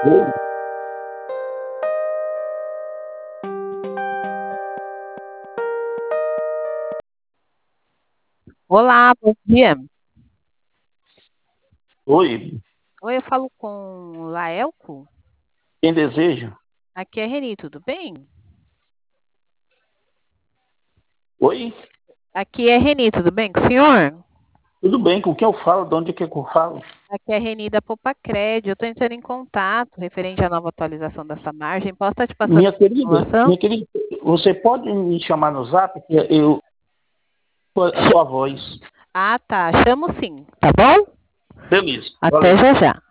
Oi, Olá, bom dia. oi, Oi, eu falo com o Laelco. quem deseja? Aqui é Reni, tudo bem? Oi, Aqui é Reni, tudo bem com o senhor? tudo bem, com quem eu falo? De onde é que eu falo? Aqui é Reni da Popacred. Eu estou entrando em contato referente à nova atualização dessa margem. Posso estar te passando Minha essa querida, informação? minha querida, você pode me chamar no zap, que eu, a Ch- sua voz. Ah, tá. Chamo sim, tá bom? Beleza, Até valeu. já já.